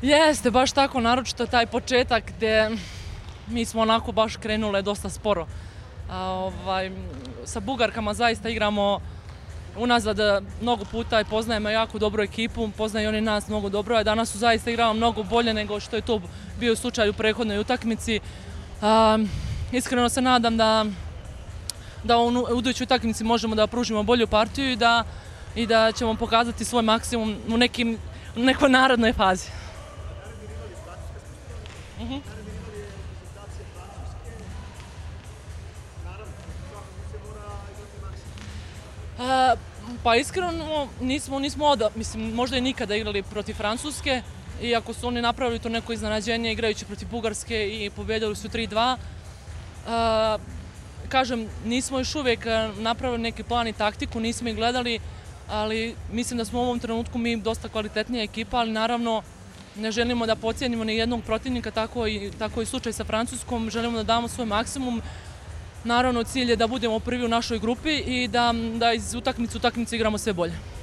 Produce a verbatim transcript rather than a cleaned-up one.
Jeste, baš tako, naročito taj početak gde mi smo onako baš krenule dosta sporo. A, ovaj, sa Bugarkama zaista igramo unazad mnogo puta i poznajemo jako dobru ekipu, poznaju oni nas mnogo dobro, a danas su zaista igramo mnogo bolje nego što je to bio slučaj u prethodnoj utakmici. A, iskreno se nadam da, da u idućoj utakmici možemo da pružimo bolju partiju i da, i da ćemo pokazati svoj maksimum u, nekim, u nekoj narednoj fazi. Mhm. A, pa iskreno nismo, nismo oda, mislim, možda i nikada igrali protiv Francuske, iako su oni napravili to neko iznenađenje igrajući protiv Bugarske i pobedili su tri dva. A, kažem, nismo još uvijek napravili neki plan i taktiku, nismo ih gledali, ali mislim da smo u ovom trenutku mi dosta kvalitetnija ekipa, ali naravno ne želimo da podcijenimo ni jednog protivnika, tako i, tako i slučaj sa Francuskom, želimo da damo svoj maksimum. Naravno, cilj je da budemo prvi u našoj grupi i da, da iz utakmice u utakmicu igramo sve bolje.